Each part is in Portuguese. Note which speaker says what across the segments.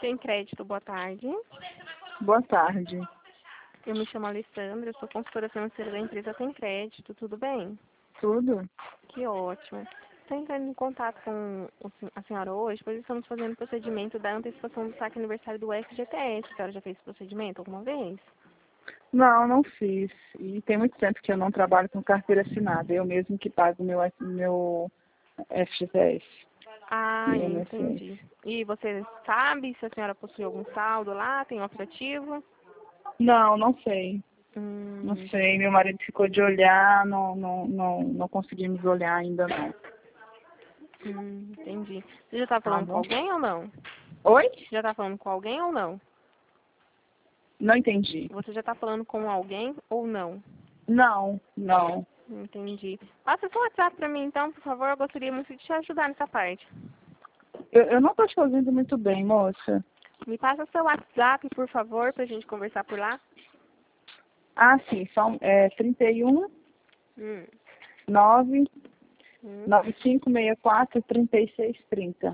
Speaker 1: Tem crédito, boa tarde.
Speaker 2: Boa tarde.
Speaker 1: Eu me chamo Alessandra, eu sou consultora financeira da empresa Tem Crédito, tudo bem?
Speaker 2: Tudo?
Speaker 1: Que ótimo. Estou entrando em contato com a senhora hoje, pois estamos fazendo o procedimento da antecipação do saque aniversário do FGTS. A senhora já fez esse procedimento alguma vez?
Speaker 2: Não, não fiz. E tem muito tempo que eu não trabalho com carteira assinada. Eu mesmo que pago meu FGTS.
Speaker 1: Ah,
Speaker 2: Meu INSS.
Speaker 1: entendi. E você sabe se a senhora possui algum saldo lá, tem um aplicativo?
Speaker 2: Não, não sei. Não sei. Meu marido ficou de olhar, não conseguimos olhar ainda não.
Speaker 1: Entendi. Você já está
Speaker 2: Tá
Speaker 1: falando com
Speaker 2: bom?
Speaker 1: alguém ou não?
Speaker 2: Oi?
Speaker 1: Já está falando com alguém ou não?
Speaker 2: Não entendi.
Speaker 1: Você já está falando com alguém ou não?
Speaker 2: Não.
Speaker 1: Entendi. Passa seu WhatsApp para mim então, por favor. Eu gostaria muito de te ajudar nessa parte.
Speaker 2: Eu não estou te ouvindo muito bem, moça.
Speaker 1: Me passa seu WhatsApp, por favor, para a gente conversar por lá.
Speaker 2: Ah, sim. São 31
Speaker 1: Hum.
Speaker 2: 9
Speaker 1: Hum.
Speaker 2: 9564 3630.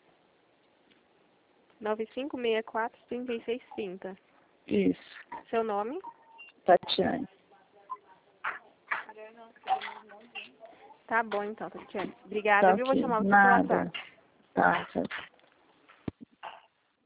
Speaker 1: 9564-3630.
Speaker 2: Isso.
Speaker 1: Seu nome?
Speaker 2: Tatiane.
Speaker 1: Tá bom então, Tatiana. Obrigada,
Speaker 2: Tá
Speaker 1: viu? Vou
Speaker 2: ok.
Speaker 1: chamar você pelo
Speaker 2: Nada.
Speaker 1: WhatsApp.
Speaker 2: Tá, tchau.